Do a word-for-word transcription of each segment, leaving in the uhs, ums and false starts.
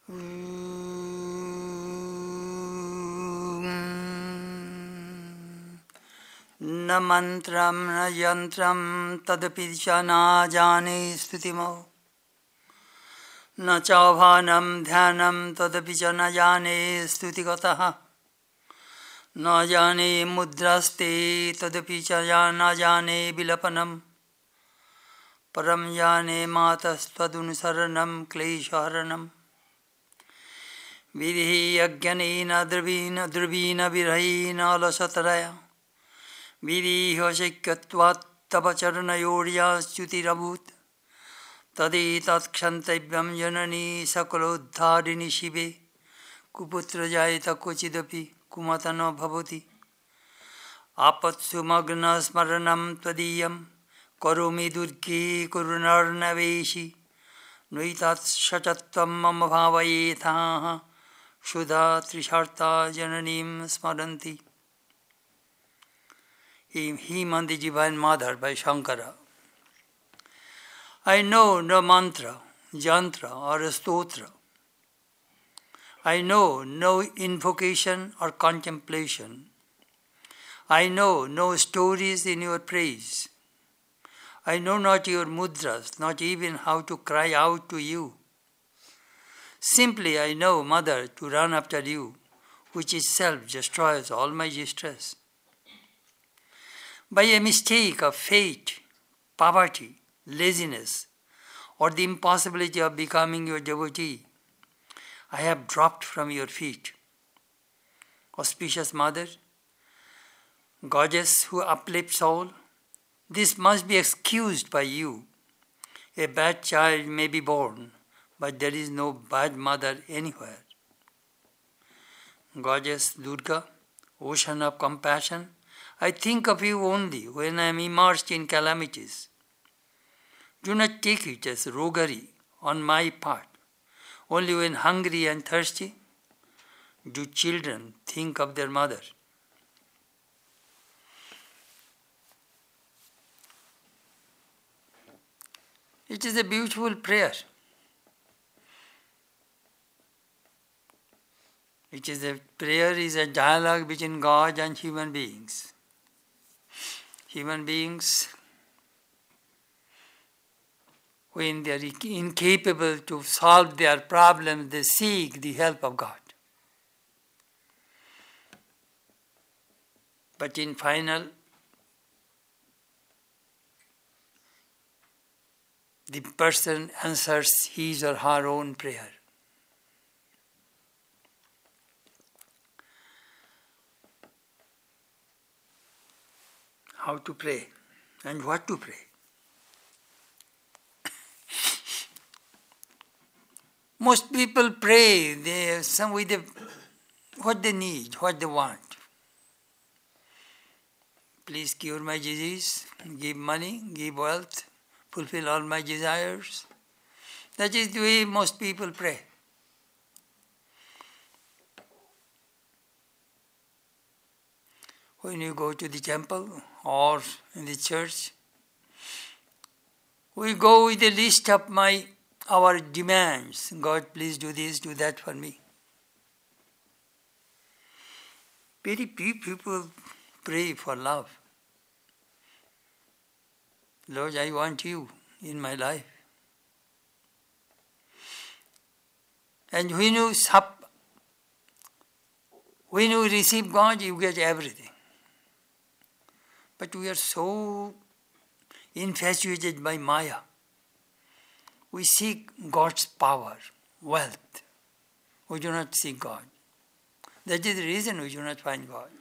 न मंत्रम न यंत्रम तदपि च न जाने स्तुतिमो न चाभानम ध्यानम तदपि च न जाने स्तुतिगतः न जाने मुद्रास्ते तदपि च न जाने विलपनम परम जाने मातस्त्वदनुसरणं क्लेशहरणम् विधि अज्ञानेन द्रवीण द्रवीण विरहीन अलसतरया विधिह शक्यत्वात् तव चरणयोर्याच्युतिरभूत् तदेतत्क्षन्तव्यं जननी सकलोद्धारिणि शिवे कुपुत्र जायत क्वचिदपि कुमत न भवति आपत्सु मग्नस्मरणं त्वदीयं करोमि दुर्गे करुणार्णवेशि नैतत्सचत्वं मम भावयेथाः क्षुधा त्रिशार्ता जननीं स्मरन्ति. Him on the Divine Mother by Shankara. I know no mantra, jantra or stotra. I know no invocation or contemplation. I know no stories in your praise. I know not your mudras, not even how to cry out to you. Simply I know, Mother, to run after you, which itself destroys all my distress. By a mistake of fate, poverty, laziness, or the impossibility of becoming your devotee, I have dropped from your feet. Auspicious Mother, Goddess who uplifts all, this must be excused by you. A bad child may be born, but there is no bad mother anywhere. Goddess Durga, ocean of compassion, I think of you only when I am immersed in calamities. Do not take it as roguery on my part. Only when hungry and thirsty do children think of their mother. It is a beautiful prayer. It is a prayer is a dialogue between God and human beings. Human beings, when they are incapable to solve their problems, they seek the help of God. But in final, the person answers his or her own prayer. How to pray and what to pray. Most people pray they some with the, what they need, what they want. Please cure my disease, give money, give wealth, fulfill all my desires. That is the way most people pray. When you go to the temple or in the church, we go with a list of my our demands. God, please do this, do that for me. Very few people pray for love. Lord, I want you in my life. And when you sup, when you receive God, you get everything. But we are so infatuated by Maya. We seek God's power, wealth. We do not seek God. That is the reason we do not find God.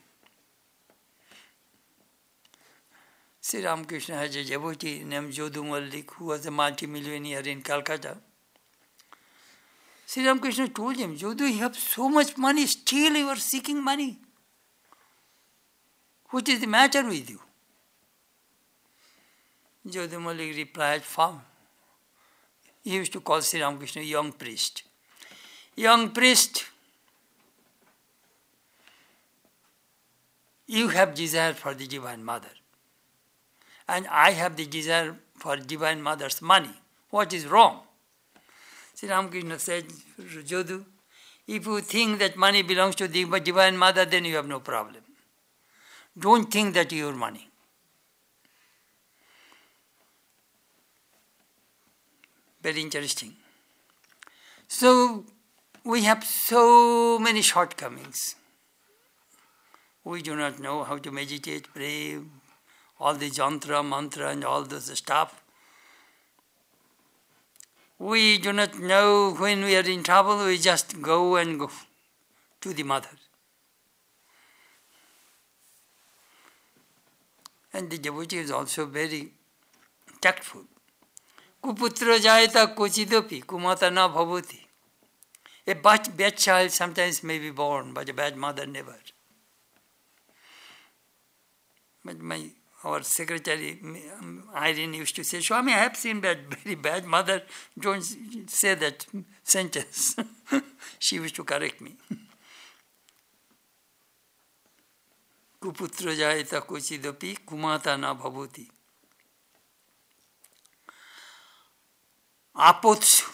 Sri Ramakrishna has a devotee named Jodhu Malik, who was a multi-millionaire in Calcutta. Sri Ramakrishna told him, Jodhu, you have so much money, still you are seeking money. What is the matter with you? Jodhu Malik replied, Farm. He used to call Sri Ramakrishna young priest. Young priest, you have desire for the Divine Mother. And I have the desire for Divine Mother's money. What is wrong? Sri Ramakrishna said, Jodu, if you think that money belongs to the Divine Mother, then you have no problem. Don't think that your money. Very interesting. So, we have so many shortcomings. We do not know how to meditate, pray, all the jantra, mantra and all this stuff. We do not know when we are in trouble, we just go and go to the mother. And the devotee is also very tactful. Kuputra jayata kochidopi, kumata na bhavati. A bad, bad child sometimes may be born, but a bad mother never. But my our secretary, Irene, used to say, Swami, I have seen bad, very bad mother. Don't say that sentence. She used to correct me. Kuputra jayata kochidopi, kumata na bhavati. Apotsu.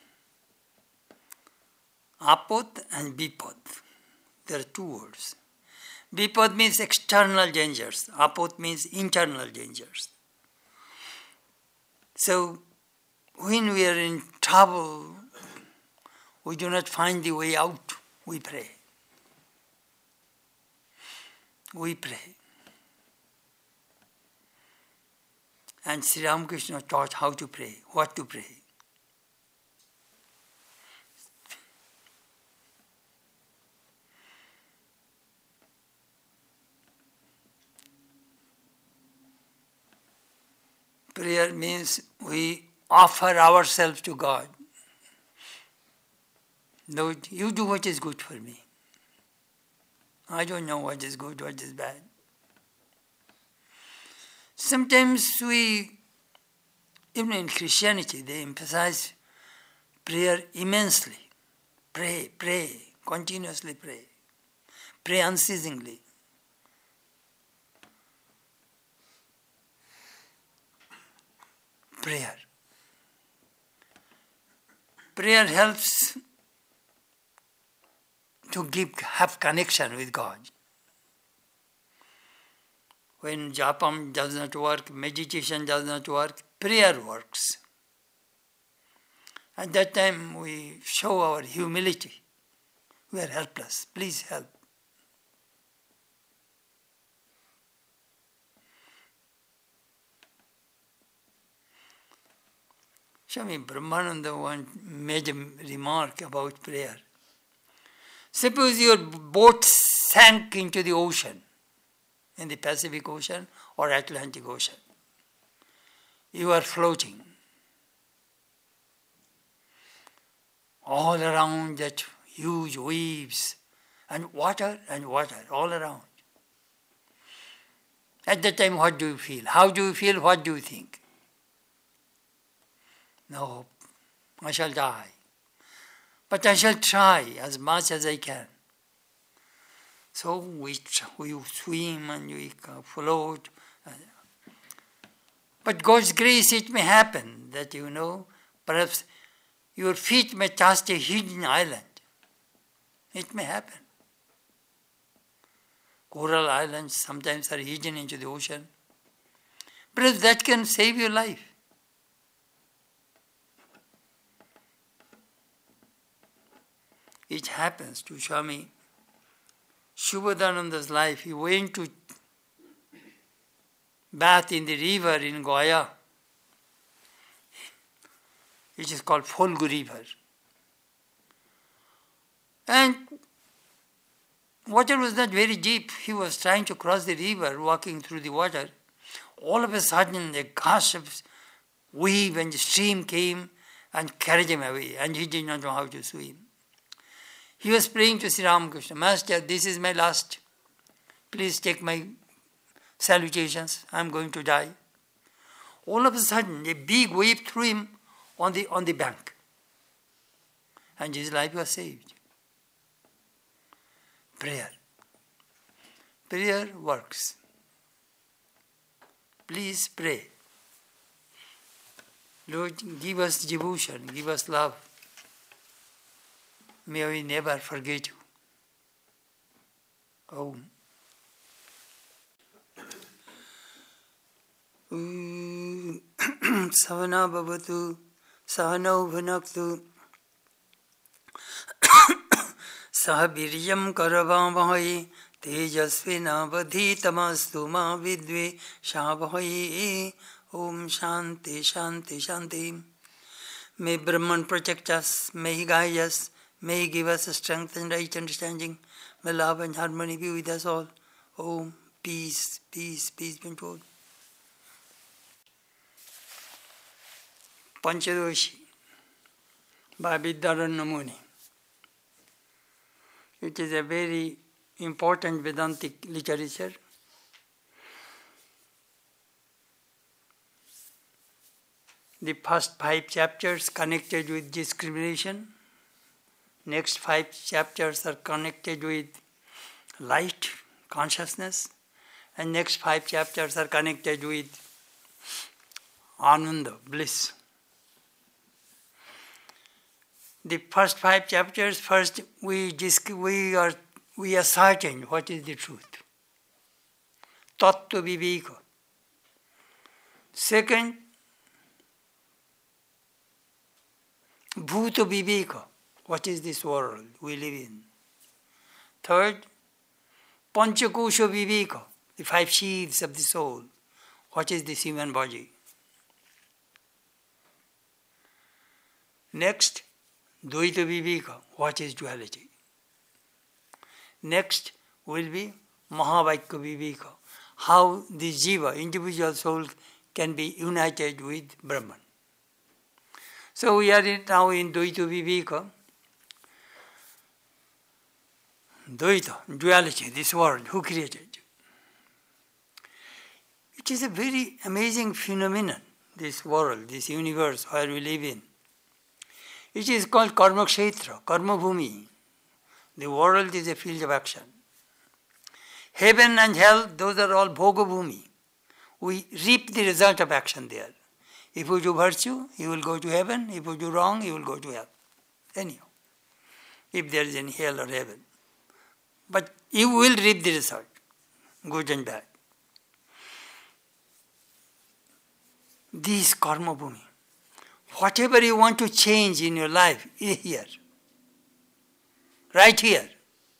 Apot and Bipod. There are two words. Bipod means external dangers. Apot means internal dangers. So, when we are in trouble, we do not find the way out, we pray. We pray. And Sri Ramakrishna taught how to pray, what to pray. Prayer means we offer ourselves to God. Lord, you do what is good for me. I don't know what is good, what is bad. Sometimes we, even in Christianity, they emphasize prayer immensely. Pray, pray, continuously pray. Pray unceasingly. Prayer. Prayer helps to give, have connection with God. When japam does not work, meditation does not work, prayer works. At that time we show our humility. We are helpless. Please help. Swami Brahmananda once made a remark about prayer. Suppose your boat sank into the ocean, in the Pacific Ocean or Atlantic Ocean. You are floating. All around that huge waves and water and water all around. At that time, what do you feel? How do you feel? What do you think? No, I shall die. But I shall try as much as I can. So we, we swim and we float. But God's grace, it may happen that, you know, perhaps your feet may touch a hidden island. It may happen. Coral islands sometimes are hidden into the ocean. Perhaps that can save your life. It happens to Swami Subodhananda's life. He went to bath in the river in Goa. It is called Pholgu River. And water was not very deep. He was trying to cross the river, walking through the water. All of a sudden, a gush of wave and stream came and carried him away, and he did not know how to swim. He was praying to Sri Ramakrishna, Master, this is my last. Please take my salutations. I am going to die. All of a sudden, a big wave threw him on the, on the bank. And his life was saved. Prayer. Prayer works. Please pray. Lord, give us devotion, give us love. May we never forget you. Om. Savana bhavatu, sahanau bhunaktu, sahabiryam karavamahai, tejasvina vadhitamastu ma vidve shavahai. Om Shanti, Shanti, Shanti. May Brahman protect us, may He guide us, may He give us strength and right understanding. May love and harmony be with us all. Om, peace, peace, peace be told. Panchadoshi by Vidyaranya Muni. It is a very important Vedantic literature. The first five chapters connected with discrimination. Next five chapters are connected with light, consciousness. And next five chapters are connected with Ananda, bliss. The first five chapters, first we disc- we are we ascertain what is the truth. Tattva viveka. Second, bhuta viveka. What is this world we live in? Third, panchakosha viveka. The five sheaths of the soul. What is this human body? Next, Dvaita Viveka, what is duality? Next will be Mahavaikya Viveka, how the jiva, individual soul, can be united with Brahman. So we are in, now in Dvaita Viveka. Dvaita, duality, this world, who created? It is a very amazing phenomenon, this world, this universe where we live in. It is called Karma Kshetra, Karma Bhumi. The world is a field of action. Heaven and hell, those are all Bhoga Bhumi. We reap the result of action there. If you do virtue, you will go to heaven. If you do wrong, you will go to hell. Anyhow, if there is any hell or heaven. But you will reap the result, good and bad. This Karma Bhumi. Whatever you want to change in your life is here. Right here.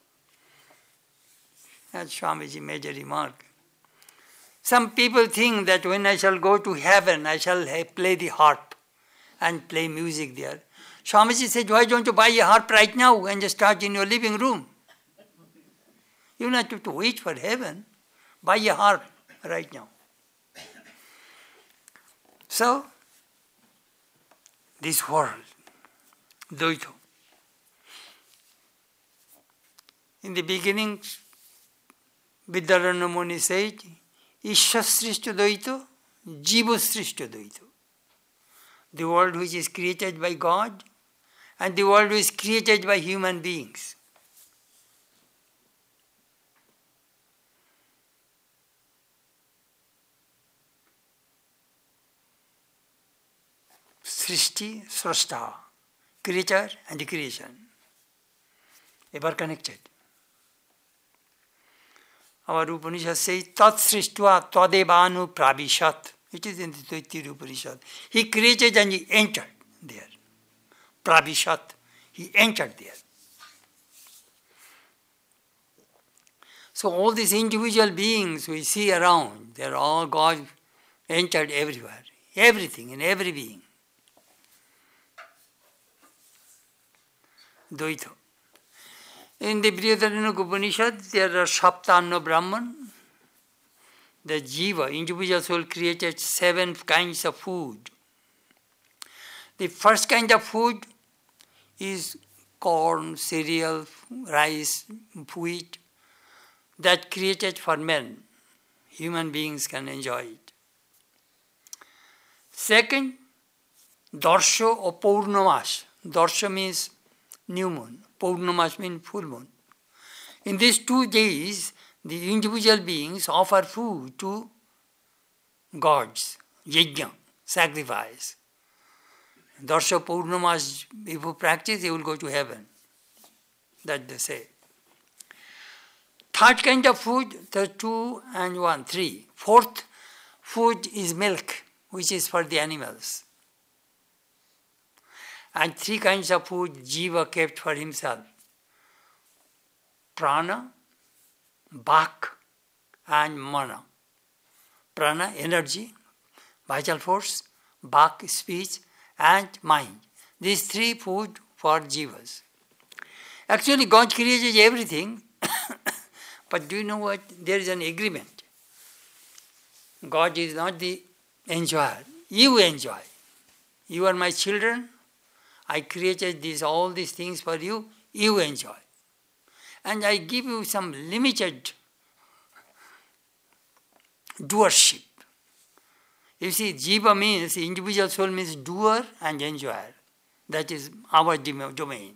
As Swamiji made a remark. Some people think that when I shall go to heaven, I shall play the harp and play music there. Swamiji said, why don't you buy a harp right now and just start in your living room? You don't have to wait for heaven. Buy a harp right now. So, this world, Dvaita. In the beginning, Vidyaranya Muni said, Isha Srishta Dvaita, Jiva Srishta Dvaita. The world which is created by God and the world which is created by human beings. Srishti, Srashta, creature and creation, ever connected. Our Upanishad says, Tat Srishtva Tadevanu Pravishat. It is in the Taittiriya Upanishad. He created and he entered there. Pravishat. He entered there. So all these individual beings we see around, they are all God entered everywhere. Everything, in every being. Dvaita. In the Brihadaranyaka Upanishad, there are Saptanna Brahman. The jiva, individual soul, created seven kinds of food. The first kind of food is corn, cereal, rice, wheat, that created for men. Human beings can enjoy it. Second, Darsha or Purnamas. Darsha means new moon. Purnamas means full moon. In these two days, the individual beings offer food to gods, yajna, sacrifice. Darsha Purnamas, if you practice, you will go to heaven. that they say. Third kind of food, the two and one, three. Fourth food is milk, which is for the animals. And three kinds of food Jiva kept for himself. Prana, Bhak, and Mana. Prana, energy, vital force, Bhak, speech, and mind. These three food for Jivas. Actually, God created everything, but do you know what? There is an agreement. God is not the enjoyer. You enjoy. You are my children. I created these, all these things for you. You enjoy. And I give you some limited doership. You see, Jiva means, individual soul means doer and enjoyer. That is our domain.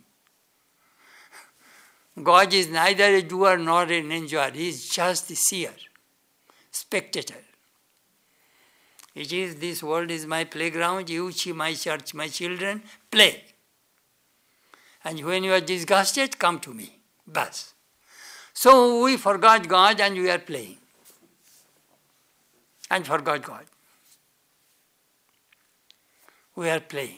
God is neither a doer nor an enjoyer. He is just the seer, spectator. It is, this world is my playground, you, my church, my children, play. And when you are disgusted, come to me. Bas. So we forgot God and we are playing. And forgot God. We are playing.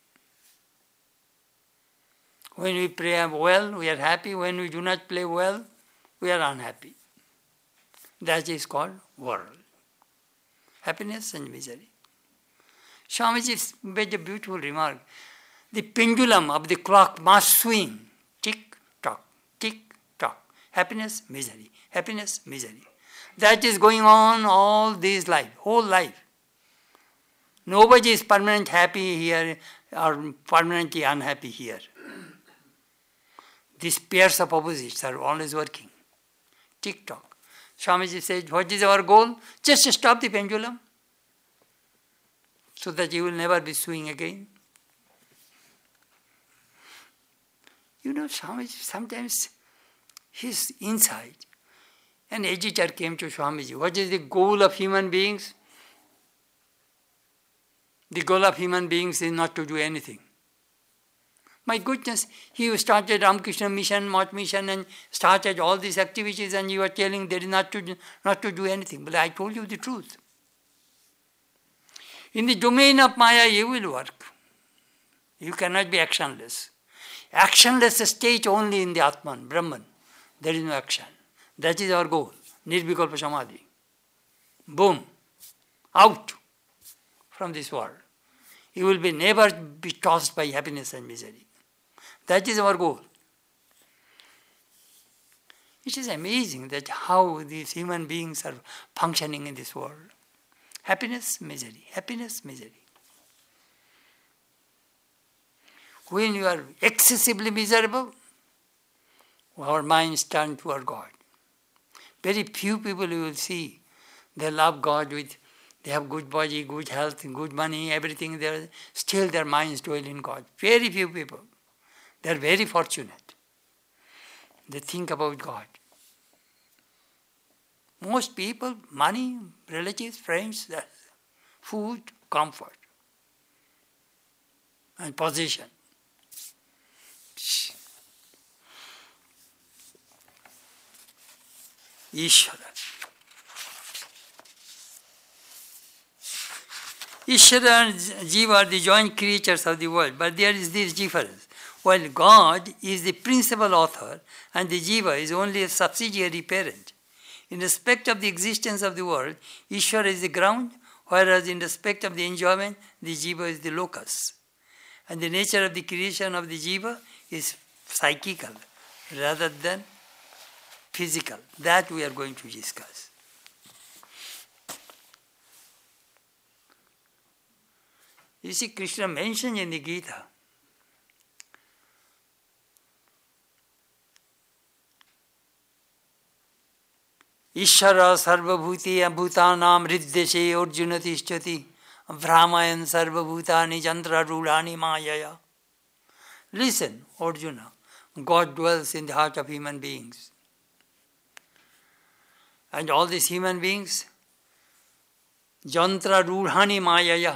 When we play well, we are happy. When we do not play well, we are unhappy. That is called world. Happiness and misery. Swamiji made a beautiful remark. The pendulum of the clock must swing. Tick, tock, tick, tock. Happiness, misery. Happiness, misery. That is going on all this life, whole life. Nobody is permanently happy here or permanently unhappy here. These pairs of opposites are always working. Tick-tock. Swamiji said, what is our goal? Just stop the pendulum so that you will never be swinging again. You know, Swamiji, sometimes his inside, an editor came to Swamiji. What is the goal of human beings? The goal of human beings is not to do anything. My goodness, he started Ramakrishna Mission, Math Mission, and started all these activities, and you are telling there is not to do, not to do anything. But I told you the truth. In the domain of Maya, you will work. You cannot be actionless. Actionless state only in the Atman, Brahman. There is no action. That is our goal. Nirvikalpa Samadhi. Boom. Out from this world. You will be never be tossed by happiness and misery. That is our goal. It is amazing that how these human beings are functioning in this world. Happiness, misery. Happiness, misery. When you are excessively miserable, our minds turn toward God. Very few people you will see, they love God with, they have good body, good health, good money, everything there. Still their minds dwell in God. Very few people. They are very fortunate. They think about God. Most people, money, relatives, friends, food, comfort, and position. Ishvara. Ishvara and Jiva are the joint creatures of the world, but there is this difference. While God is the principal author and the Jiva is only a subsidiary parent, in respect of the existence of the world, Ishvara is the ground, whereas in respect of the enjoyment, the Jiva is the locus. And the nature of the creation of the Jiva is psychical rather than physical. That we are going to discuss. You see, Krishna mentioned in the Gita, Ishvara sarvabhuti bhutanam riddeshe arjuna tishchati brahmayan sarvabhutani chandra rulani mayaya. Listen, Arjuna, God dwells in the heart of human beings. And all these human beings, jantra rulhani mayaya.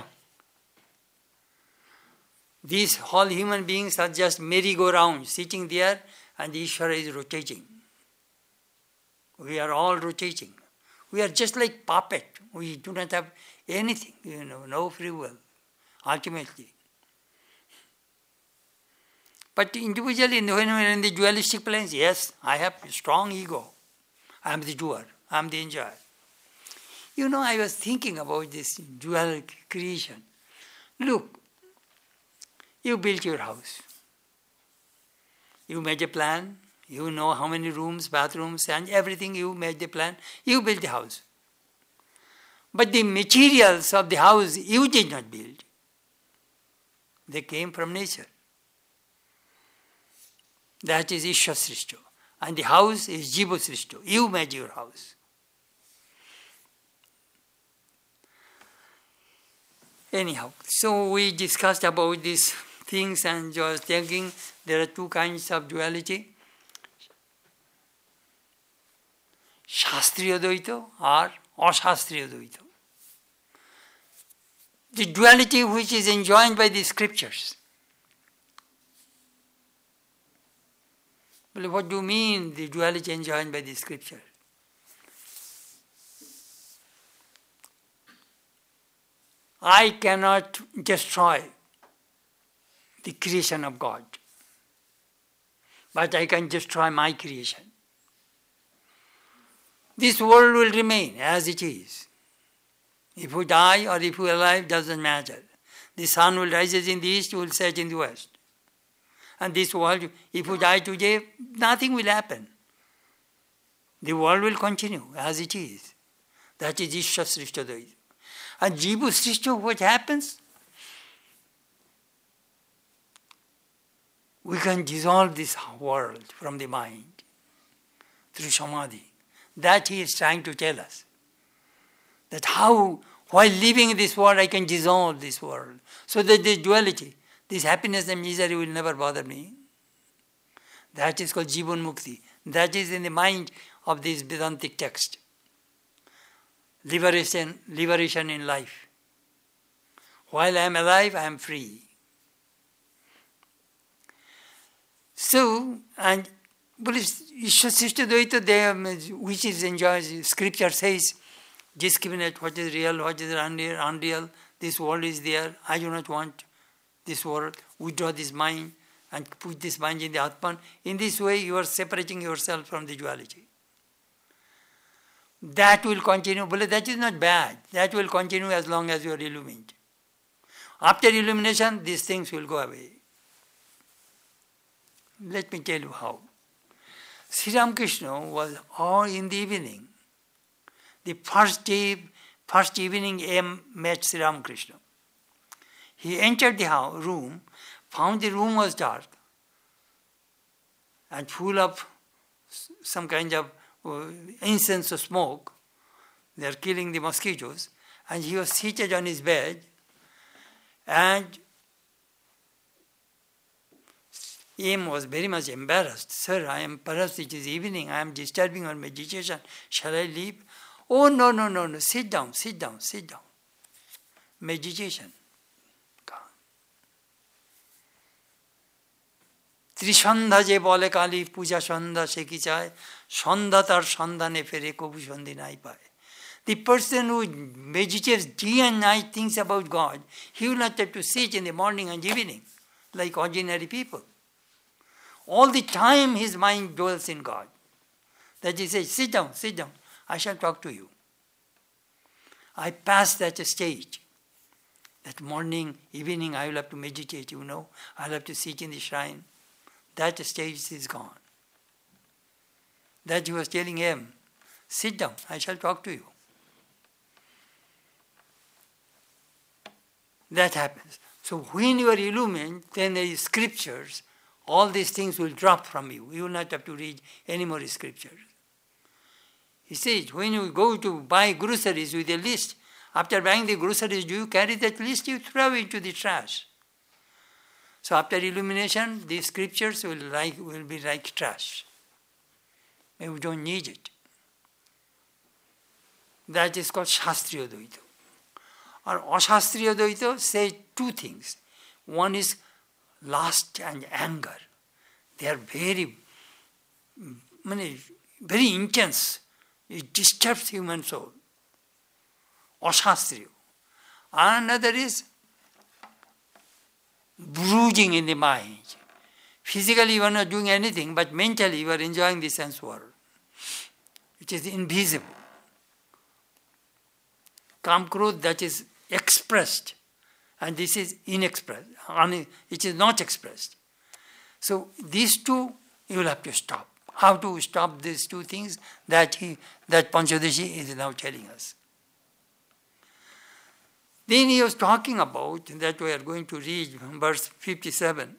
These all human beings are just merry-go-round, sitting there and Ishvara is rotating. We are all rotating. We are just like puppet. We do not have anything, you know, no free will, ultimately. But individually, when we are in the dualistic planes, yes, I have a strong ego. I am the doer. I am the enjoyer. You know, I was thinking about this dual creation. Look, you built your house. You made a plan. You know how many rooms, bathrooms, and everything. You made the plan. You built the house. But the materials of the house you did not build. They came from nature. That is Ishva Srishto. And the house is Jiva Srishto. You made your house. Anyhow, so we discussed about these things and I was thinking there are two kinds of duality. Shastriya Dvaita or Ashastriya Dvaita. The duality which is enjoined by the scriptures. Well, what do you mean the duality enjoined by the scripture? I cannot destroy the creation of God, but I can destroy my creation. This world will remain as it is. If we die or if we are alive, doesn't matter. The sun will rise in the east, will set in the west. And this world, if we die today, nothing will happen. The world will continue as it is. That is Ishva Srishta Dvaita. And Jiva Srishta, what happens? We can dissolve this world from the mind through Samadhi. That he is trying to tell us. That how, while living in this world, I can dissolve this world. So that this duality, this happiness and misery will never bother me. That is called Jivan Mukti. That is in the mind of this Vedantic text. Liberation, liberation in life. While I am alive, I am free. So, and Ishva Srishta Dvaita, which is enjoyed, scripture says, discriminate what is real, what is unreal, unreal. This world is there. I do not want this world. Withdraw this mind and put this mind in the Atman. In this way, you are separating yourself from the duality. That will continue. But that is not bad. That will continue as long as you are illumined. After illumination, these things will go away. Let me tell you how. Sri Ramakrishna was all in the evening. The first day, first evening M met Sri Ramakrishna. He entered the house, room, found the room was dark and full of some kind of uh, incense or smoke. They are killing the mosquitoes. And he was seated on his bed and M was very much embarrassed. Sir, I am, perhaps it is evening, I am disturbing your meditation. Shall I leave? Oh, no, no, no, no. Sit down, sit down, sit down. Meditation. ত্রিসন্ধ্যা যে বলে কালী পূজা সন্ধ্যা সে কি চায় সন্ধ্যা তার সন্ধানে ফেরে কবু সন্ধি নাই পায়. The person who meditates day and night thinks about God. He will not have to sit in the morning and evening like ordinary people. All the time his mind dwells in God. That he says, sit down, sit down. I shall talk to you. I passed that stage. That morning, evening, I will have to meditate, you know. I will have to sit in the shrine. That stage is gone. That he was telling him, sit down, I shall talk to you. That happens. So when you are illumined, then the scriptures, all these things will drop from you. You will not have to read any more scriptures. He says, when you go to buy groceries with a list, after buying the groceries, do you carry that list? You throw it into the trash. So after illumination, the scriptures will, like, will be like trash. We don't need it. That is called Shastriya Dvaita. Or Ashastriya Dvaita says two things. One is lust and anger. They are very many, very intense. It disturbs human soul. Asastriya. Another is brooding in the mind. Physically you are not doing anything, but mentally you are enjoying the sense world, which is invisible. Kam Krodh, that is expressed, and this is inexpressed, it is not expressed. So these two you will have to stop. How to stop these two things? That he, that Panchadashi is now telling us. Then he was talking about, that we are going to read verse fifty-seven.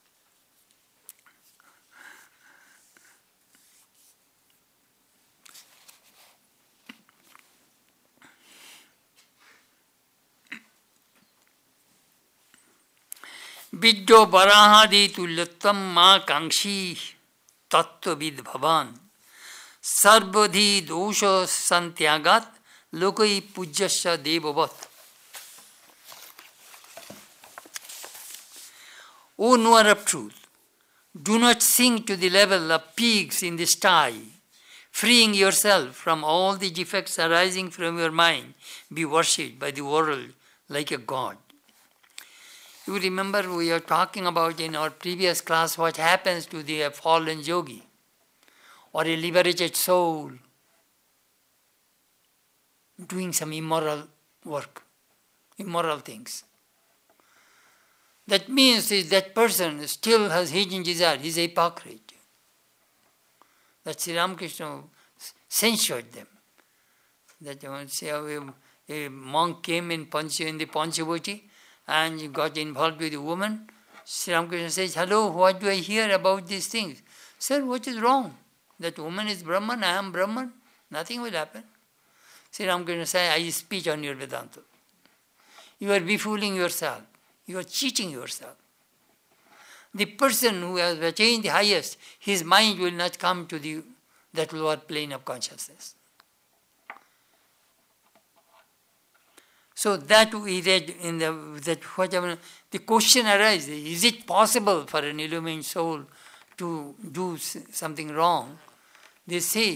Vidyo barahadi tulyattam ma kangshi tattvavid bhavan sarvadhi dosha santyagat lokai pujyasya devavat. O knower of truth, do not sink to the level of pigs in the sty, freeing yourself from all the defects arising from your mind. Be worshipped by the world like a god. You remember we were talking about in our previous class what happens to the fallen yogi or a liberated soul doing some immoral work, immoral things. That means is that person still has hidden desire, he is a hypocrite. That Sri Ramakrishna censured them. That a, a monk came in, Pancha, in the Panchavati and got involved with a woman. Sri Ramakrishna says, hello, what do I hear about these things? Sir, what is wrong? That woman is Brahman, I am Brahman, nothing will happen. Sri Ramakrishna says, I speak on your Vedanta. You are befooling yourself. You are cheating yourself. The person who has attained the highest, his mind will not come to the that lower plane of consciousness. So that we read in the that whatever the question arises: is it possible for an illumined soul to do something wrong? They say,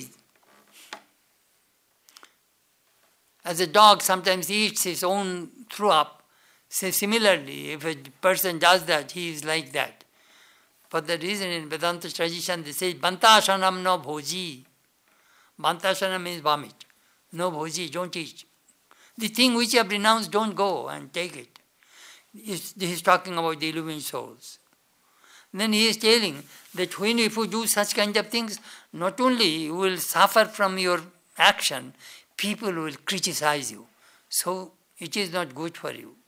as a dog sometimes eats his own throw up. So similarly, if a person does that, he is like that. For that reason, in Vedanta tradition, they say, Bantashanam no bhoji. Bantashanam means vomit. No bhoji, don't eat. The thing which you have renounced, don't go and take it. He is talking about the illumined souls. Then he is telling that when you do such kind of things, not only you will suffer from your action, people will criticize you. So it is not good for you.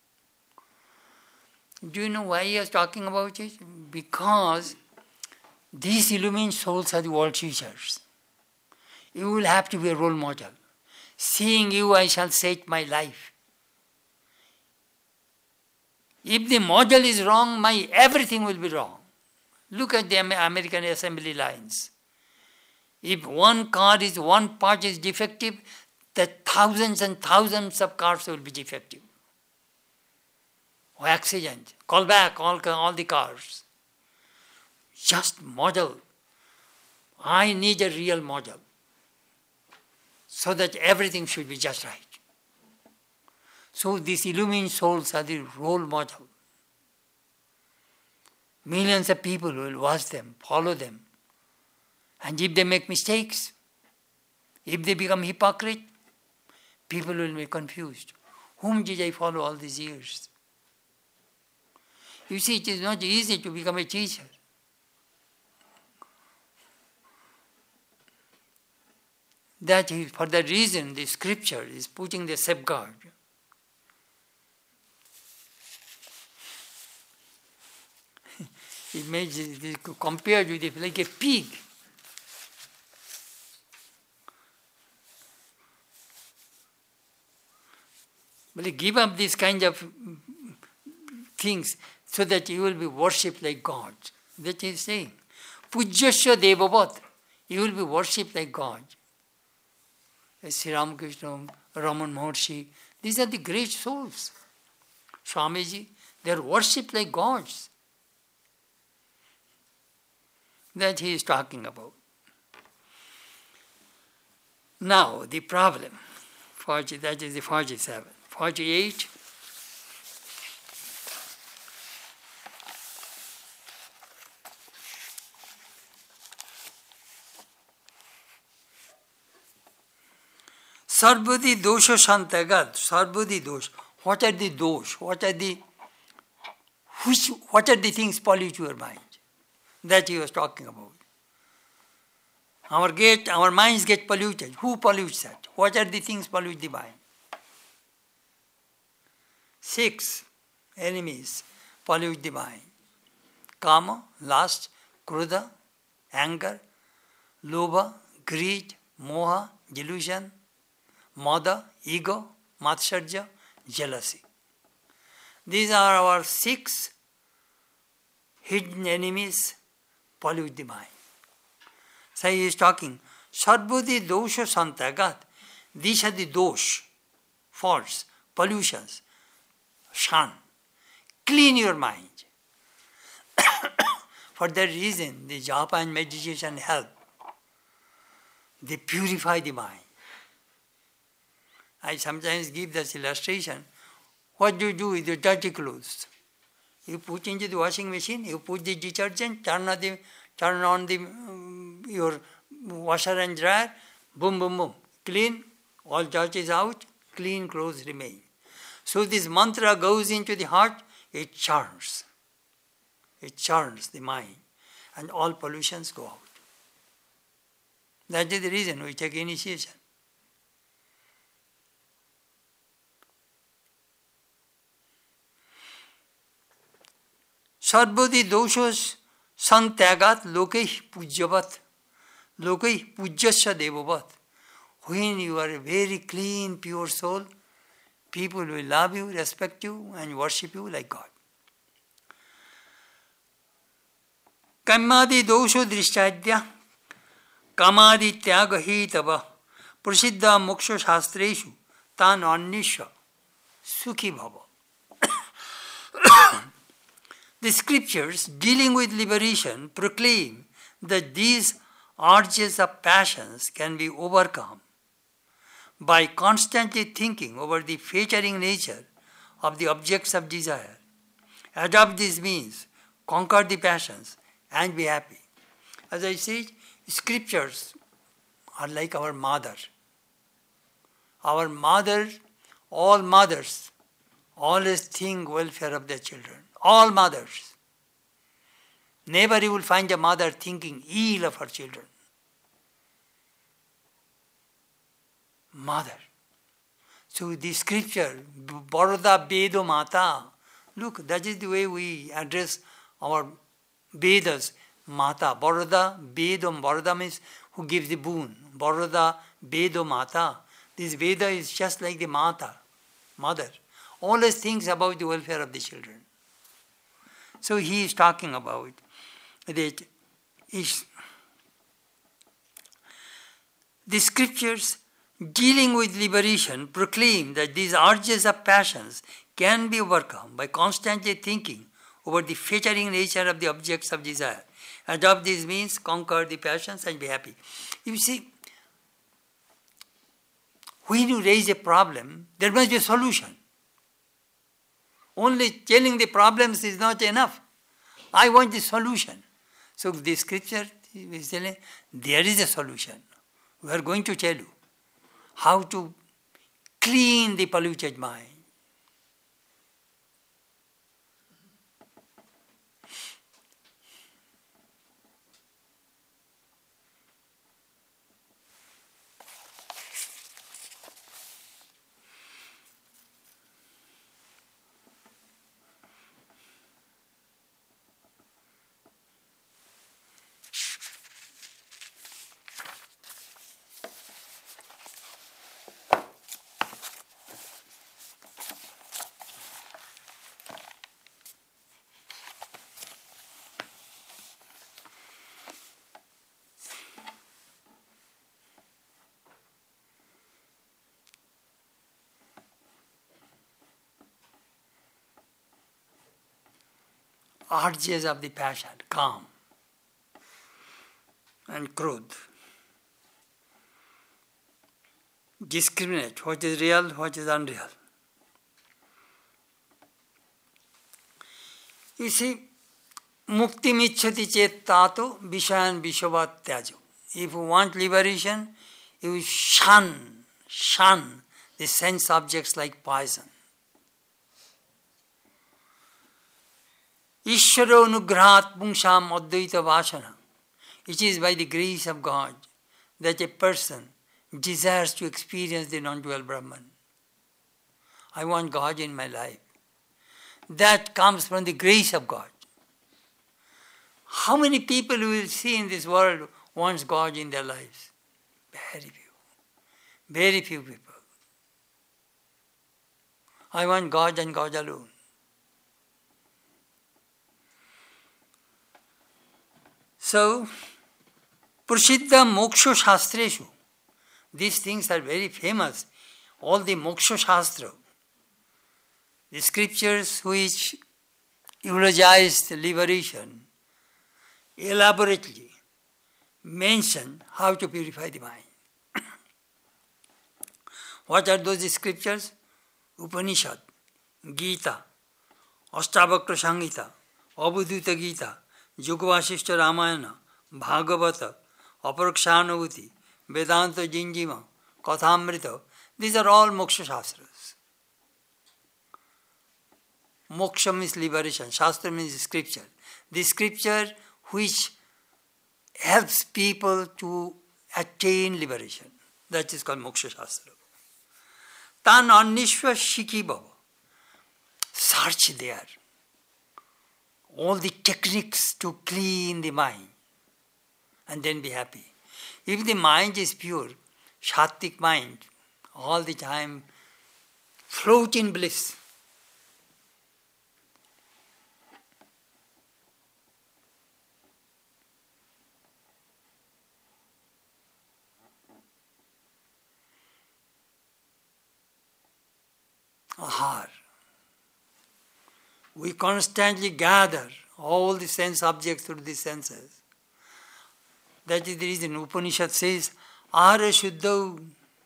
Do you know why he is talking about it? Because these illumined souls are the world teachers. You will have to be a role model. Seeing you, I shall set my life. If the model is wrong, my everything will be wrong. Look at the American assembly lines. If one car is, one part is defective, the thousands and thousands of cars will be defective. Or accident, call back all, all the cars. Just model. I need a real model. So that everything should be just right. So these illumined souls are the role model. Millions of people will watch them, follow them. And if they make mistakes, if they become hypocrite, people will be confused. Whom did I follow all these years? You see, it is not easy to become a teacher. That is, for that reason, the scripture is putting the safeguard. It makes it compared with it like a pig. But give up these kind of things so that you will be worshipped like God. That is saying. Pujyasya devavat. You will be worshipped like God. Sri Ramakrishna, Raman Maharshi, these are the great souls. Swamiji, they are worshipped like gods. that he is talking about. Now, the problem, forty, that is the forty-seven. forty-eight, Sarvadi dosha santagat, sarvadi dosh. What are the dosh? What are the which what are the things pollute your mind? That he was talking about. Our get our minds get polluted. Who pollutes that? What are the things pollute the mind? Six enemies pollute the mind. Kama, lust, krodha, anger, lobha, greed, moha, delusion, mada, ego, matsarja, jealousy. These are our six hidden enemies pollute the mind. So he is talking, Sarvadi dosha santagat. These are the dosh, faults, pollutions. Shan. Clean your mind. For that reason, the japa and meditation help. They purify the mind. I sometimes give this illustration. What do you do with your dirty clothes? You put into the washing machine, you put the detergent, turn on the, turn on the um, your washer and dryer, boom, boom, boom. Clean, all dirt is out, clean clothes remain. So this mantra goes into the heart, it churns. It churns the mind, and all pollutions go out. That is the reason we take initiation. Sarvadi doshos santagat lokeh pujyavat. Lokeh pujyasya devavat. When you are a very clean, pure soul, people will love you, respect you, and worship you like God. Kamadi dosho drishtadya kamadi tyagahitava prasiddha moksha shastreshu tan annisha sukhi bhava. The scriptures dealing with liberation proclaim that these urges of passions can be overcome by constantly thinking over the fettering nature of the objects of desire. Adopt these means, conquer the passions, and be happy. As I said, scriptures are like our mother. Our mother, all mothers, always think welfare of their children. All mothers. Never you will find a mother thinking ill of her children. Mother. So the scripture, Bharata Vedo Mata, look, that is the way we address our Vedas. Mata, Bharata Vedo, Bharata means who gives the boon. Bharata Vedo Mata. This Veda is just like the Mata, mother. Always thinks about the welfare of the children. So he is talking about that is the scriptures dealing with liberation proclaim that these urges of passions can be overcome by constantly thinking over the fettering nature of the objects of desire. Adopt these means, conquer the passions and be happy. You see, when you raise a problem, there must be a solution. Only telling the problems is not enough. I want the solution. So the scripture is telling, there is a solution. We are going to tell you how to clean the polluted mind. Urges of the passion, calm. and Krodh. Discriminate what is real, what is unreal. You see, mukti michhati chet tato vishayan vishavat tyajo. If you want liberation, you shun, shun the sense objects like poison. Ishvaro nugrahat pungsham advaita vasana. It is by the grace of God that a person desires to experience the non-dual Brahman. I want God in my life. That comes from the grace of God. How many people you will see in this world wants God in their lives? Very few. Very few people. I want God and God alone. So, Prasiddha Moksha Shastreshu. These things are very famous. All the Moksha Shastra, the scriptures which eulogized liberation, elaborately mention how to purify the mind. What are those scriptures? Upanishad, Gita, Ashtavakra Samhita, Avadhuta Gita, Yugvasishta Ramayana, Bhagavata, Aparakshanavati, Vedanta Jinjima, Kathamrita. These are all Moksha Shastras. Moksha means liberation, Shastra means scripture. The scripture which helps people to attain liberation. That is called Moksha Shastra. Tan Annishva Shiki Bhava. Search there. All the techniques to clean the mind and then be happy. If the mind is pure, Sattvic mind, all the time float in bliss. Ahar. We constantly gather all the sense objects through the senses. That is the reason Upanishad says, Ahara Shuddhau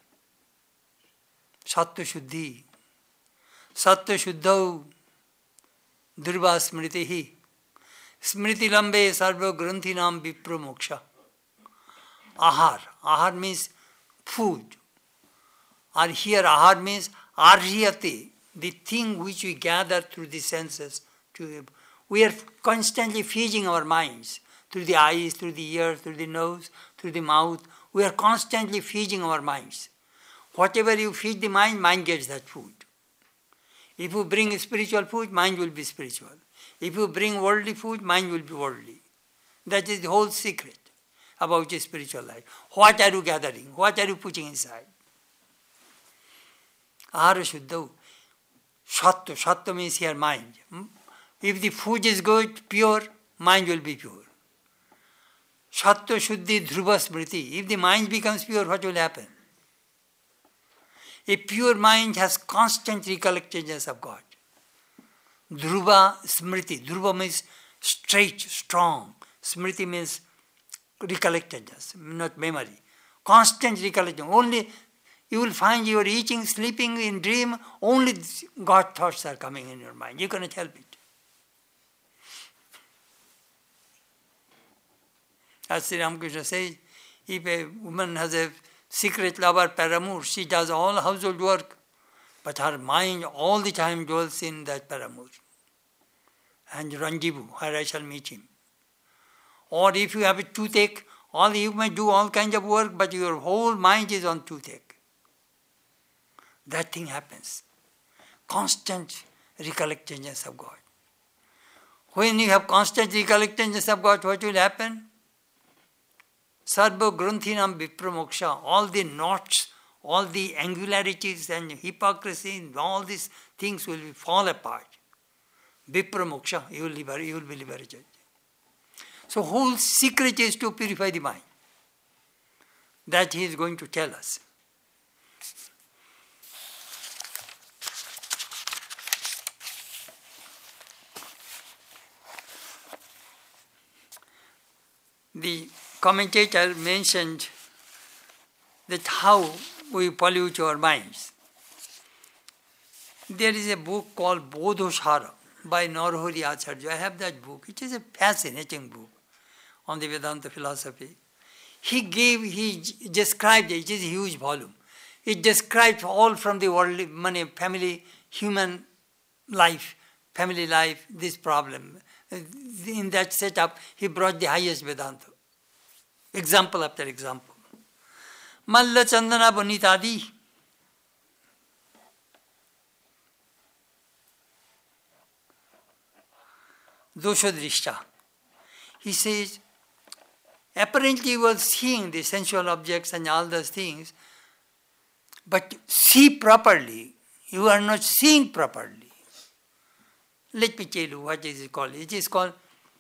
Sattva Shuddhi Sattva Shuddhau Durva Smritihi Smriti Lambe Sarva Granthinam Vipra Moksha. Ahar. Ahar means food. Or here ahar means arhyate, the thing which we gather through the senses. To, we are constantly feeding our minds through the eyes, through the ears, through the nose, through the mouth. We are constantly feeding our minds. Whatever you feed the mind, mind gets that food. If you bring spiritual food, mind will be spiritual. If you bring worldly food, mind will be worldly. That is the whole secret about your spiritual life. What are you gathering? What are you putting inside? Ahara Shuddhau. Sattva. Sattva means here mind. If the food is good, pure, mind will be pure. Sattva Shuddhi Dhruva Smriti. If the mind becomes pure, what will happen? A pure mind has constant recollections of God. Dhruva Smriti. Dhruva means straight, strong. Smriti means recollections, not memory. Constant recollection. Only you will find you are eating, sleeping, in dream, only God thoughts are coming in your mind. You cannot help it. As Sri Ramakrishna says, if a woman has a secret lover, paramour, she does all household work, but her mind all the time dwells in that paramour. And Ranjivu, where I shall meet him. Or if you have a toothache, all you may do all kinds of work, but your whole mind is on toothache. That thing happens. Constant recollections of God. When you have constant recollections of God, what will happen? Sarva Granthinam Vipra Moksha. All the knots, all the angularities and hypocrisy, all these things will fall apart. Vipra Moksha, you will, liber- you will be liberated. So whole secret is to purify the mind. That he is going to tell us. The commentator mentioned that how we pollute our minds. There is a book called Bodhoshara by Narahari Acharya. I have that book. It is a fascinating book on the Vedanta philosophy. He gave, he described it, it is a huge volume. It describes all from the worldly, money, family, human life, family life, this problem. In that setup, he brought the highest Vedanta. Example after example. Malla Chandana Bonitadi. Doshodrishta. He says, apparently you were seeing the sensual objects and all those things, but see properly. You are not seeing properly. Let me tell you what is it called. It is called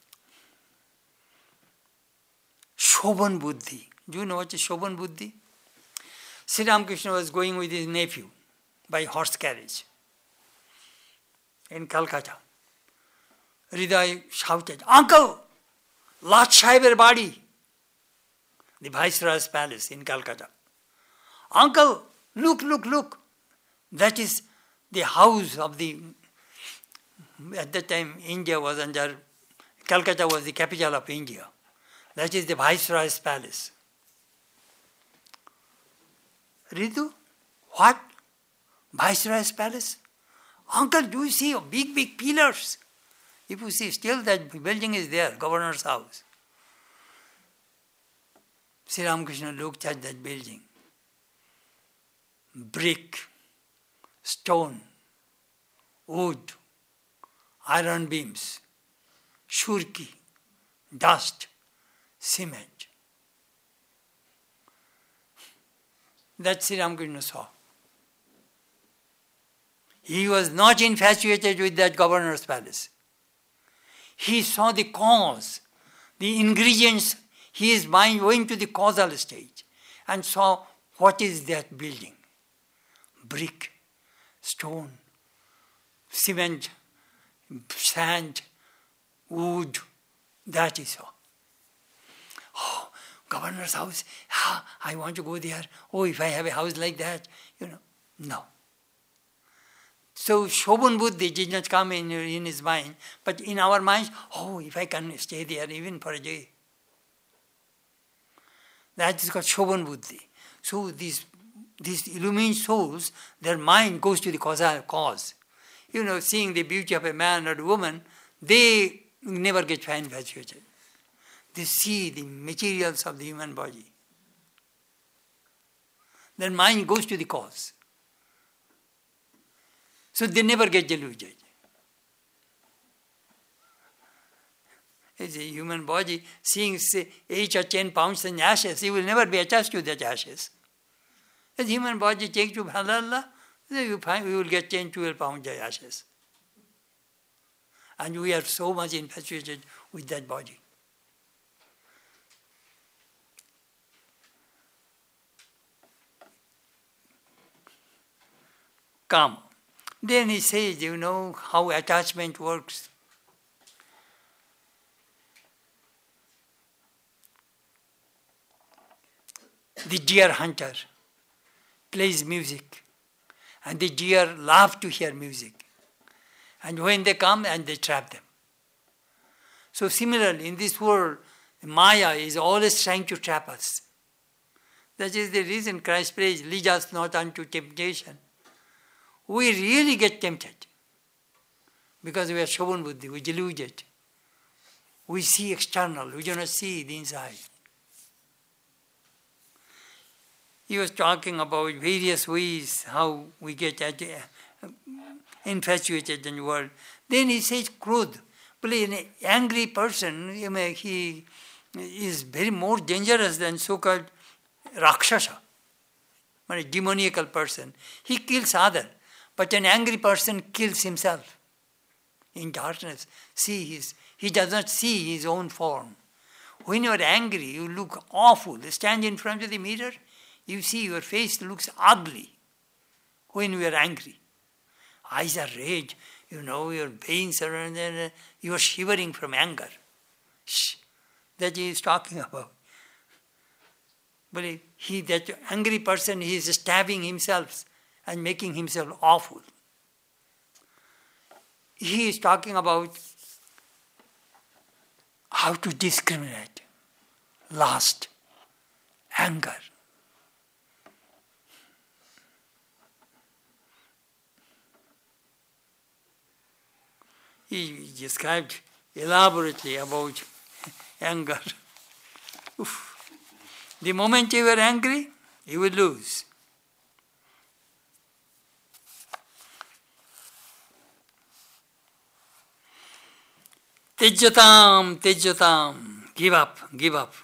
Shobhan Buddhi. Do you know what is Shobhan Buddhi? Sri Ramakrishna was going with his nephew by horse carriage in Calcutta. Hriday shouted, "Uncle, Lord Sahiber body," the Viceroy's palace in Calcutta. "Uncle, look, look, look. That is the house of the," at that time India was under, Calcutta was the capital of India. That is the Viceroy's palace. Ritu, what? Viceroy's palace? Uncle, do you see big, big pillars? If you see, still that building is there, governor's house. Sri Ramakrishna looked at that building. Brick, stone, wood, iron beams, shurki, dust, cement. That Sri Ramakrishna saw. He was not infatuated with that governor's palace. He saw the cause, the ingredients. His mind went to the causal stage and saw what is that building. Brick, stone, cement, sand, wood, that is all. Oh, governor's house, ah, I want to go there. Oh, if I have a house like that, you know, no. So Shobhan Buddhi did not come in, in his mind, but in our minds, oh, if I can stay there even for a day. That is called Shobhan Buddhi. So these, these illumined souls, their mind goes to the causal cause. You know, seeing the beauty of a man or a woman, they never get infatuated. They see the materials of the human body. Their mind goes to the cause. So they never get deluded. It's a human body, seeing say, eight or ten pounds in ashes, he will never be attached to that ashes. The human body takes to halal, then you find we will get ten, twelve pounds of ashes. And we are so much infatuated with that body. Come. Then he says, you know how attachment works. The deer hunter plays music, and the deer love to hear music. And when they come, and they trap them. So similarly, in this world, Maya is always trying to trap us. That is the reason Christ prays, lead us not unto temptation. We really get tempted because we are Shobhan Buddhi, we deluded. We see external, we do not see the inside. He was talking about various ways how we get infatuated in the world. Then he says, Krodh. But an angry person, he is very more dangerous than so-called Rakshasa, a demoniacal person. He kills others. But an angry person kills himself in darkness. See, his, he does not see his own form. When you are angry, you look awful. Stand in front of the mirror, you see your face looks ugly when you are angry. Eyes are red, you know, your veins are, and you are shivering from anger. Shh. That he is talking about. But he, that angry person, he is stabbing himself and making himself awful. He is talking about how to discriminate lust, anger. He described elaborately about anger. Oof. The moment you are angry, you will lose. Tejyatam, tejyatam. Give up, give up.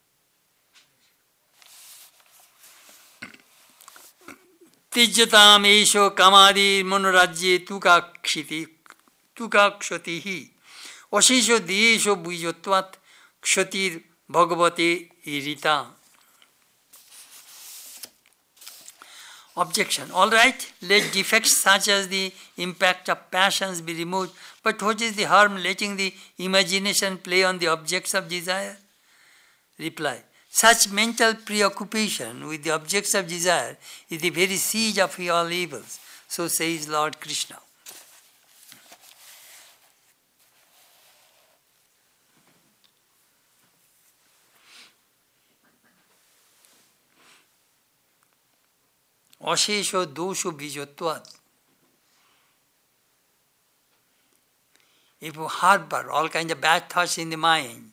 Tejyatam esho kamadi manurajye tukakshiti tukakshatihi. Oshisho diyesho bujyotvat kshatir bhagavate irita. Objection. All right, let defects such as the impact of passions be removed, but what is the harm letting the imagination play on the objects of desire? Reply. Such mental preoccupation with the objects of desire is the very siege of all evils. So says Lord Krishna. Ashesho dosho bijotvat. If you harbor all kinds of bad thoughts in the mind,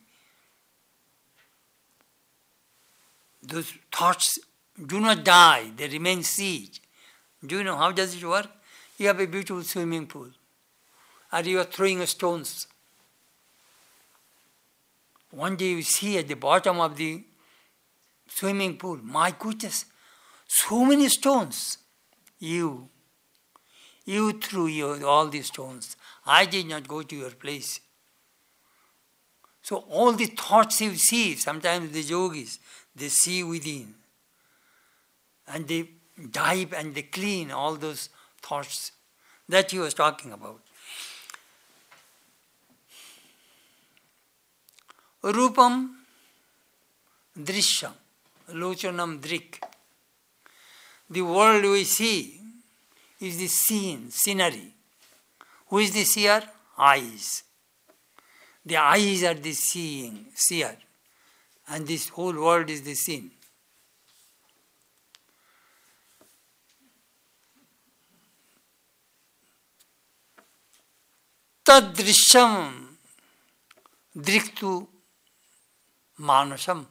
those thoughts do not die, they remain siege. Do you know how does it work? You have a beautiful swimming pool, or you are throwing stones. One day you see at the bottom of the swimming pool, my goodness, so many stones. You, you threw your, all these stones. I did not go to your place. So all the thoughts you see, sometimes the yogis, they see within. And they dive and they clean all those thoughts that he was talking about. Rupam drishyam, lochanam drik. The world we see is the scene, scenery. Who is the seer? Eyes. The eyes are the seeing, seer. And this whole world is the scene. Tad drishyam driktu manasam.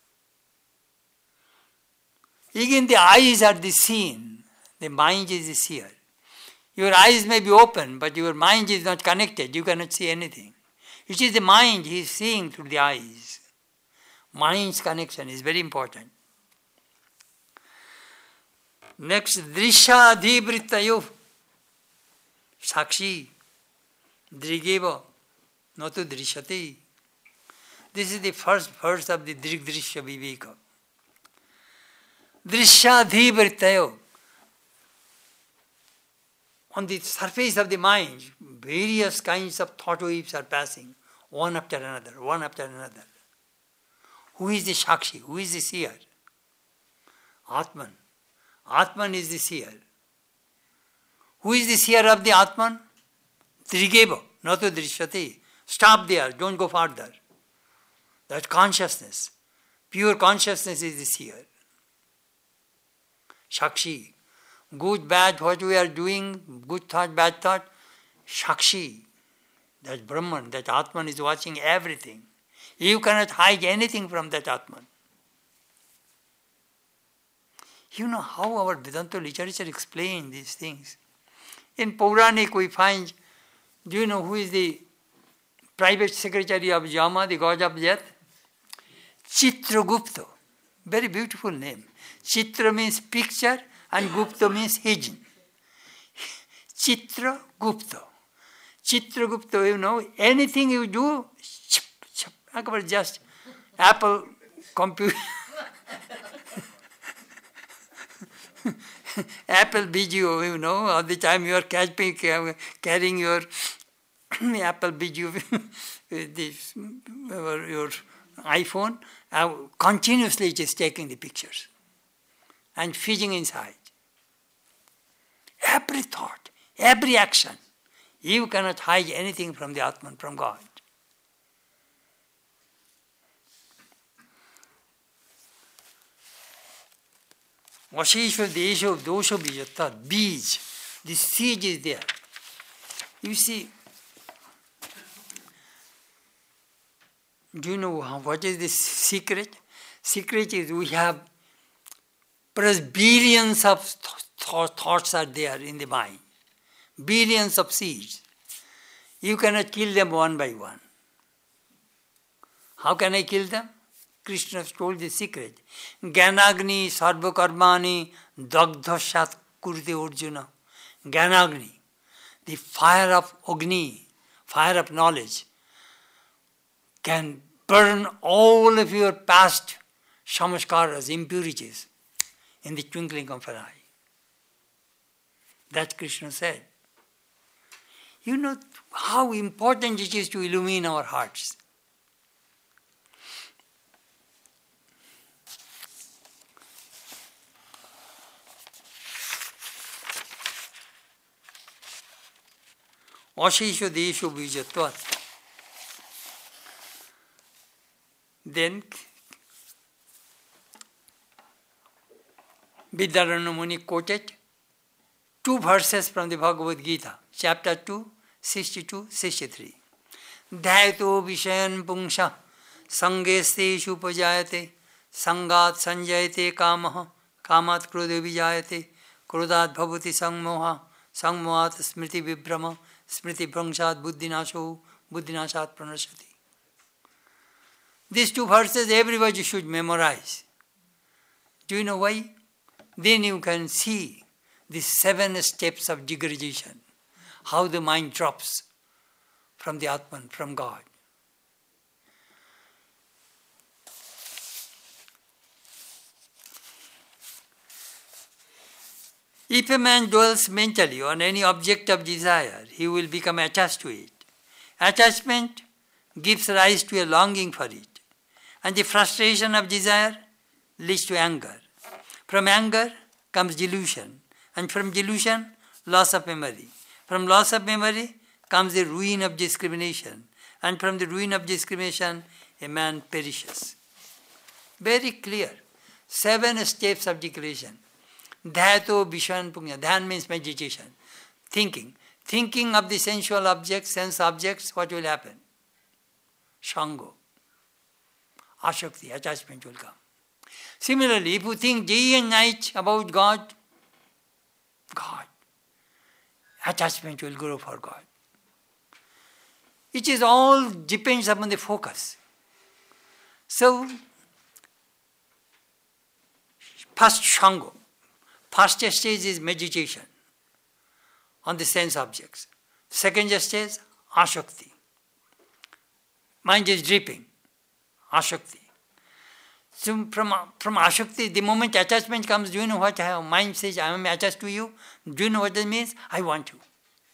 Again, the eyes are the scene, the mind is the seer. Your eyes may be open, but your mind is not connected. You cannot see anything. It is the mind he is seeing through the eyes. Mind's connection is very important. Next, drisha adhivrittayo sakshi drigeva natu drishyate. This is the first verse of the Drig Drishya Viveka. Drishya adhivrittayo. On the surface of the mind, various kinds of thought waves are passing, one after another, one after another. Who is the Sakshi? Who is the seer? Atman. Atman is the seer. Who is the seer of the Atman? Drigeva, not to drishyate. Stop there, don't go further. That consciousness, pure consciousness is the seer. Sakshi. Good, bad, what we are doing, good thought, bad thought, Sakshi. That Brahman, that Atman is watching everything. You cannot hide anything from that Atman. You know how our Vedanta literature explains these things. In Puranik we find, do you know who is the private secretary of Yama, the god of death? Chitragupta. Very beautiful name. Chitra means picture and Gupta means hidden. Chitragupta. Chitragupta, you know, anything you do, just Apple computer, Apple video, you know, all the time you are carrying, carrying your Apple video, this, your iPhone, uh, continuously it is taking the pictures and feeding inside. Every thought, every action, you cannot hide anything from the Atman, from God. Vasishva desho dosho bijata, bij. The seed is there. You see, do you know what is the secret? Secret is we have perhaps billions of th- thoughts are there in the mind. Billions of seeds. You cannot kill them one by one. How can I kill them? Krishna told the secret. Gyanagni sarva karmani dagdhasat kurte Arjuna. Gyanagni, the fire of Agni, fire of knowledge, can burn all of your past samskaras, impurities, in the twinkling of an eye. That Krishna said. You know how important it is to illumine our hearts. Ashisho desho bijatvat. Then Vidyaranya Muni quoted two verses from the Bhagavad Gita, chapter two, sixty-two sixty-three. Dhyato vishayan pungsha sangesteshu pajayate sangat sanjayate kamaha kamat krodhe vijayate krodat bhavati sangmoha sangmohat smriti vibrama smriti bhangshat buddhinasho buddhinashat pranashati. These two verses everybody should memorize. Do you know why? Then you can see the seven steps of degradation, how the mind drops from the Atman, from God. If a man dwells mentally on any object of desire, he will become attached to it. Attachment gives rise to a longing for it. And the frustration of desire leads to anger. From anger comes delusion. And from delusion, loss of memory. From loss of memory comes the ruin of discrimination. And from the ruin of discrimination, a man perishes. Very clear. Seven steps of degradation. Dhyato vishayan punya. Dhyan means meditation. Thinking. Thinking of the sensual objects, sense objects, what will happen? Shango. Ashakti, attachment will come. Similarly, if you think day and night about God, God, attachment will grow for God. It is all depends upon the focus. So, first Shango. First stage is meditation on the sense objects. Second stage, Ashakti. Mind is dripping. Ashakti. So from, from Ashakti, the moment attachment comes, do you know what I, mind says, I am attached to you? Do you know what that means? I want you.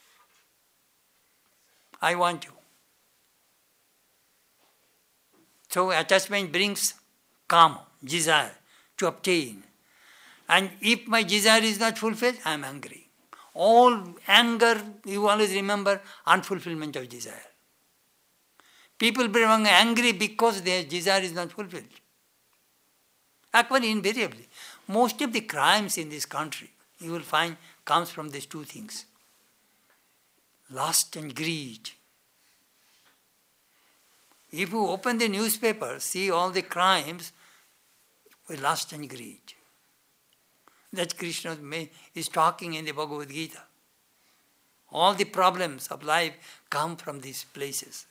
I want you. So attachment brings kama, desire, to obtain. And if my desire is not fulfilled, I am angry. All anger, you always remember, unfulfillment of desire. People become angry because their desire is not fulfilled. Actually, invariably, most of the crimes in this country, you will find, comes from these two things. Lust and greed. If you open the newspaper, see all the crimes with lust and greed. That Krishna is talking in the Bhagavad Gita. All the problems of life come from these places.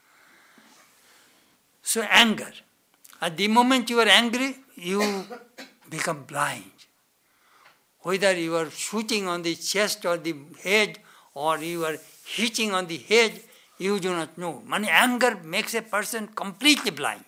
So anger. At the moment you are angry, you become blind. Whether you are shooting on the chest or the head, or you are hitting on the head, you do not know. Mani anger makes a person completely blind.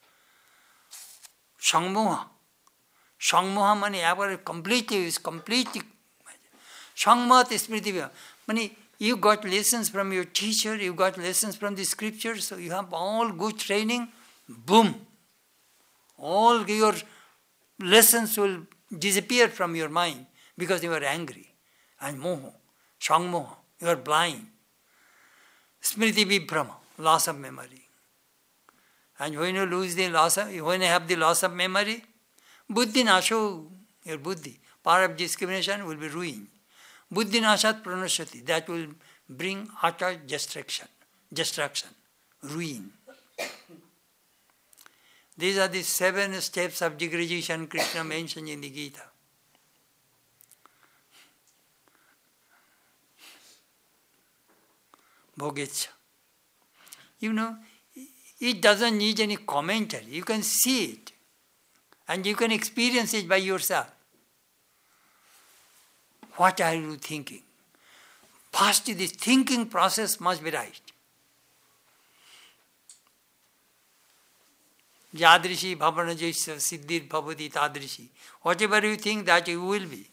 Sangmoha. Sangmoha mani ever completely is completely. Sangmat smriti. Mani you got lessons from your teacher, you got lessons from the scriptures, so you have all good training, boom, all your lessons will disappear from your mind because you are angry. And moha, shangmoha, you are blind. Smriti vibhrama, loss of memory. And when you lose the loss of, when you have the loss of memory, buddhi nasho, your buddhi, power of discrimination will be ruined. Buddhi nashat pranashati, that will bring utter destruction, destruction, ruin. These are the seven steps of degradation Krishna mentioned in the Gita. Bhogecha. You know, it doesn't need any commentary. You can see it. And you can experience it by yourself. What are you thinking? First, the thinking process must be right. Yadrishi bhavana jaisya siddhir bhavati tadrishi. Whatever you think, that you will be.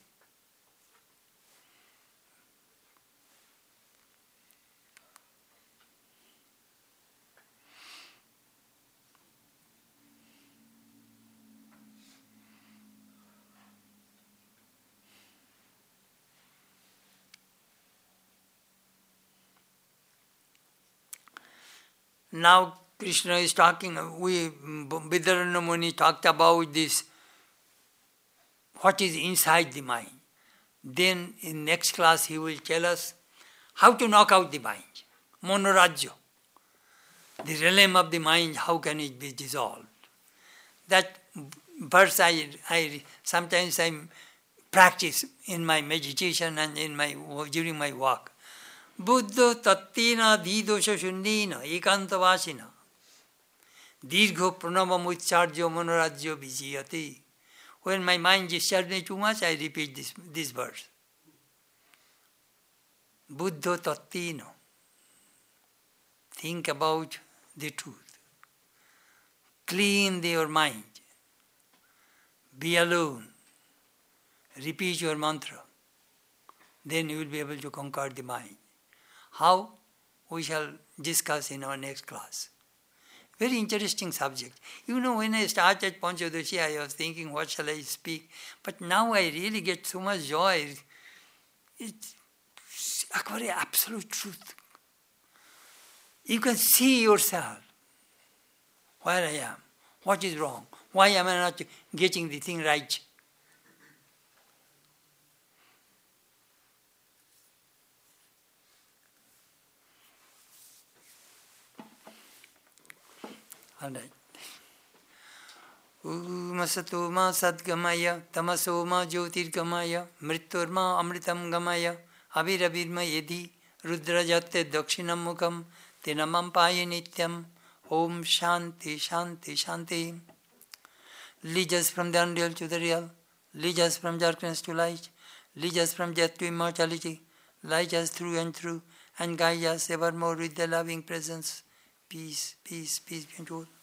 Now Krishna is talking, we, Vidarana Muni talked about this, what is inside the mind. Then in next class he will tell us how to knock out the mind. Monorajya. The realm of the mind, how can it be dissolved? That verse I, I sometimes I practice in my meditation and in my during my walk. Buddha tattina dhidosha shunnina ekantavasina dirgho pranava muccharjo monorajyo vijayati. When my mind disturbs me too much, I repeat this, this verse. Buddha tattina. Think about the truth. Clean your mind. Be alone. Repeat your mantra. Then you will be able to conquer the mind. How? We shall discuss in our next class. Very interesting subject. You know, when I started Panchadashi, I was thinking, what shall I speak? But now I really get so much joy. It's a very absolute truth. You can see yourself where I am, what is wrong, why am I not getting the thing right. All right. Umasatoma sadgamaya, tamasoma jyotirgamaya, mriturma amritam gamaya, avirabirma yedi, rudrajatte dakshinam mukam, tinamam paye nityam, om shanti shanti shanti. Lead us from the unreal to the real, lead us from darkness to light, lead us from death to immortality, light us through and through, and guide us evermore with the loving presence. Peace, peace, peace be unto all.